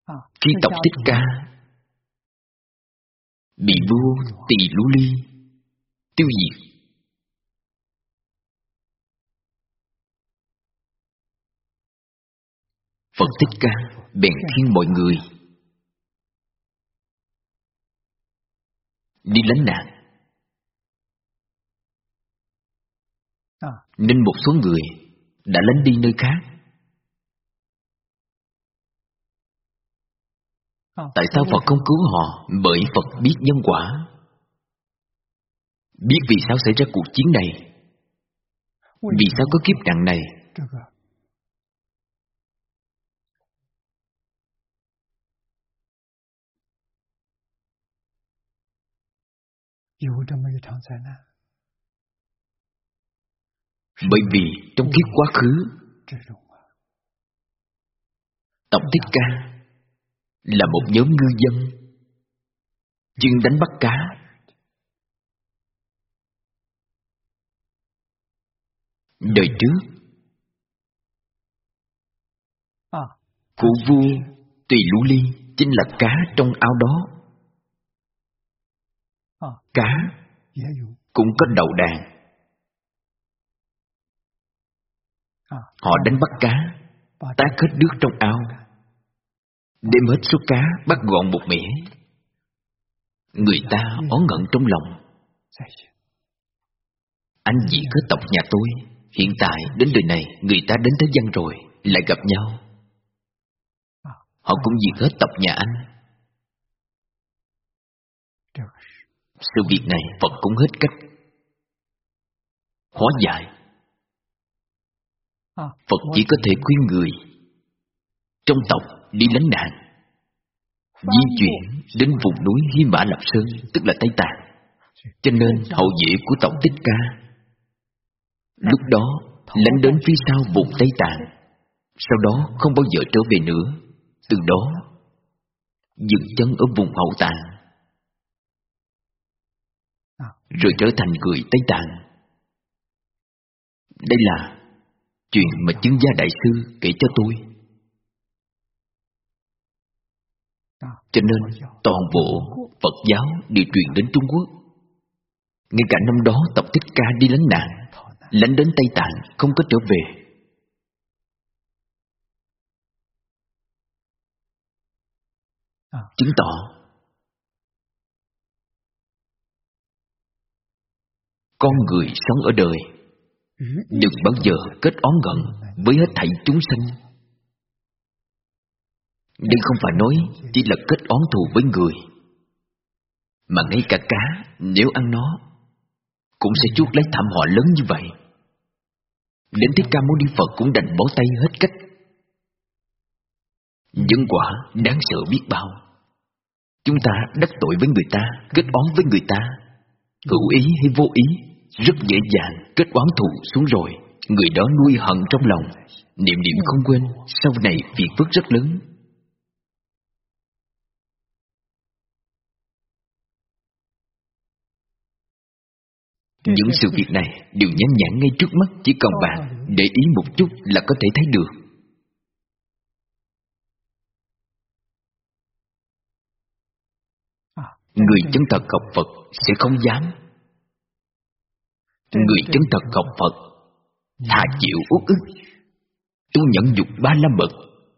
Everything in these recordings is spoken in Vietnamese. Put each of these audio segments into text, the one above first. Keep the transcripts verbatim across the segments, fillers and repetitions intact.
Khi tộc Thích Ca bị vua Tỳ Lưu Ly tiêu diệt, Phật Thích Ca bèn khuyên mọi người đi lánh nạn. Nên một số người đã lánh đi nơi khác. Tại sao Phật không cứu họ? Bởi Phật biết nhân quả, biết vì sao xảy ra cuộc chiến này, vì sao có kiếp nạn này. Bởi vì trong kiếp quá khứ, tộc Thích Ca là một nhóm ngư dân chuyên đánh bắt cá. Đời trước, cụ vua Tỳ Lưu Ly chính là cá trong ao đó. Cá cũng có đầu đàn. Họ đánh bắt cá, tát hết nước trong ao, đem hết số cá bắt gọn một mẻ. Người ta oán hận trong lòng. Anh chị có tộc nhà tôi, hiện tại đến đời này người ta đến thế gian rồi, lại gặp nhau. Họ cũng diệt hết tộc nhà anh. Sự việc này Phật cũng hết cách hóa giải. Phật chỉ có thể khuyên người trong tộc đi lánh nạn, di chuyển đến vùng núi Hy Mã Lạp Sơn, tức là Tây Tạng. Cho nên hậu duệ của tộc Thích Ca lúc đó lánh đến phía sau vùng Tây Tạng, sau đó không bao giờ trở về nữa. Từ đó dừng chân ở vùng Hậu Tạng, rồi trở thành người Tây Tạng. Đây là chuyện mà Chứng Gia Đại Sư kể cho tôi. Cho nên toàn bộ Phật giáo đều truyền đến Trung Quốc. Ngay cả năm đó tộc Thích Ca đi lánh nạn, lánh đến Tây Tạng không có trở về. Chứng tỏ con người sống ở đời đừng bao giờ kết oán hận với hết thảy chúng sinh. Đây không phải nói chỉ là kết oán thù với người, mà ngay cả cá nếu ăn nó cũng sẽ chuốc lấy thảm họa lớn như vậy. Đến Thích Ca Mâu Ni Phật cũng đành bó tay hết cách. Nhân quả đáng sợ biết bao. Chúng ta đắc tội với người ta, kết oán với người ta, hữu ý hay vô ý, rất dễ dàng kết oán thù xuống rồi. Người đó nuôi hận trong lòng, niệm niệm không quên, sau này phiền phức rất lớn. Những sự việc này đều nhan nhản ngay trước mắt, chỉ cần bạn để ý một chút là có thể thấy được. Người chân thật học Phật sẽ không dám. Người chân thật học Phật thà chịu uất ức, tu nhẫn nhục ba la mật,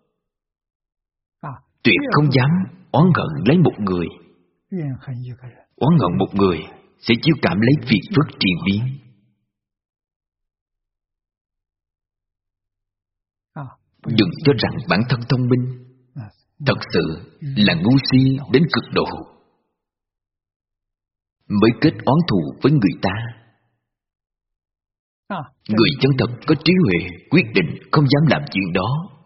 tuyệt không dám oán hận lấy một người. Oán hận một người sẽ chiêu cảm lấy phiền phức triền biến. Đừng cho rằng bản thân thông minh, thật sự là ngu si đến cực độ mới kết oán thù với người ta. Người chân thật có trí huệ, quyết định không dám làm chuyện đó.